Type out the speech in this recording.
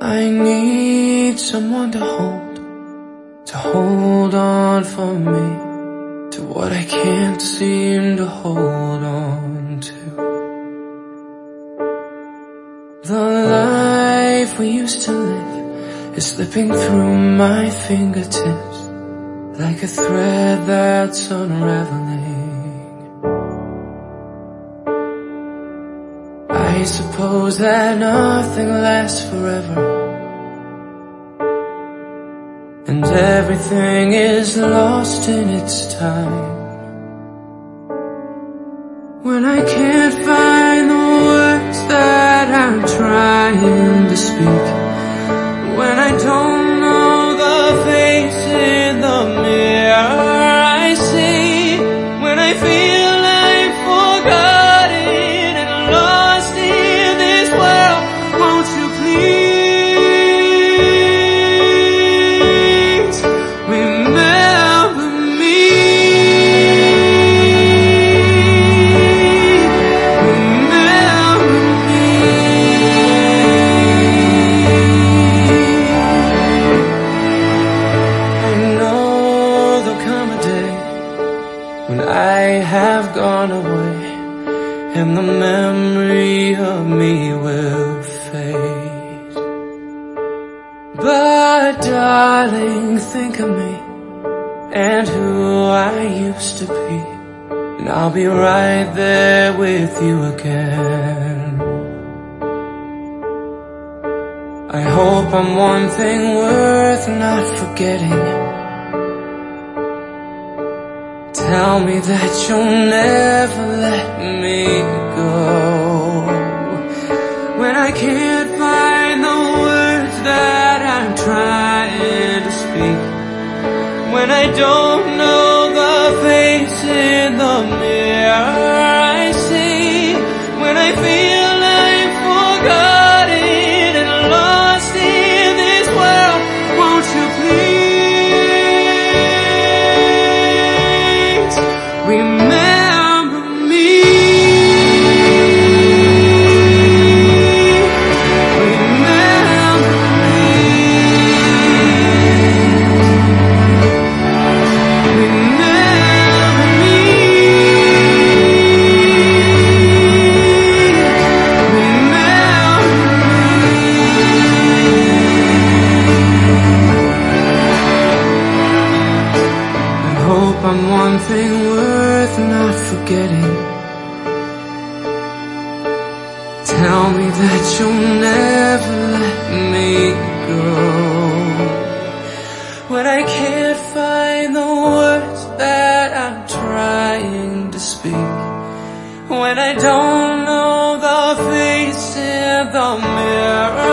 I need someone to hold on for me, to what I can't seem to hold on to. The life we used to live is slipping through my fingertips like a thread that's unraveling. I suppose that nothing lasts forever, and everything is lost in its time. When I can't find the words that I'm trying to speak, when I don't know the face in the mirror I see, when I feel I'm forgotten and lost in this world, won't you please remember me? Remember me. I know there'll come a day when I have gone away, and the memory of me will fade. But darling, think of me and who I used to be, and I'll be right there with you again. I hope I'm one thing worth not forgetting. Tell me that you'll never let me go. When I can't find the words that I'm trying to speak, when I don't know the face in the mirror I see, when I feel I'm forgotten and lost in this world, won't you please remember me? Remember me. Remember me. I hope I'm one thing worth not forgetting. Tell me that you'll never let me go. When I can't find the words that I'm trying to speak, when I don't know the face in the mirror